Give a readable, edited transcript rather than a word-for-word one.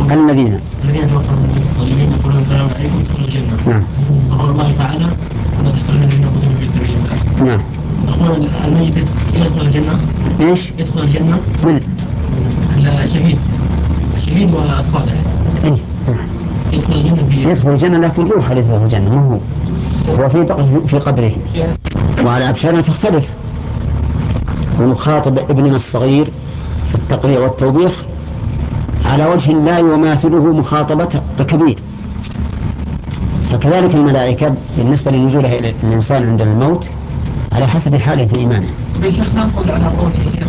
الذين الذين يقولون السلام عليكم ادخلوا الجنة. نعم. وقول الله تعالى ولا تحسبن الذين قتلوا في سبيل الله. نعم. يقول الميت يدخل الجنة. ايش؟ يدخل الجنة. من؟ الشهيد والصالح. ايه. يدخل الجنة يدخل الجنة لكن روح اللي يدخل الجنة ما هو في بقي في قبره. وعلى أبشارنا تختلف. ونخاطب ابننا الصغير في التقريع والتوبيخ على وجه لا يماثله مخاطبة الكبير. فكذلك الملائكة بالنسبة لنزولها إلى الإنسان عند الموت على حسب حاله في إيمانه. بشيخ نقول على قول يا شيخ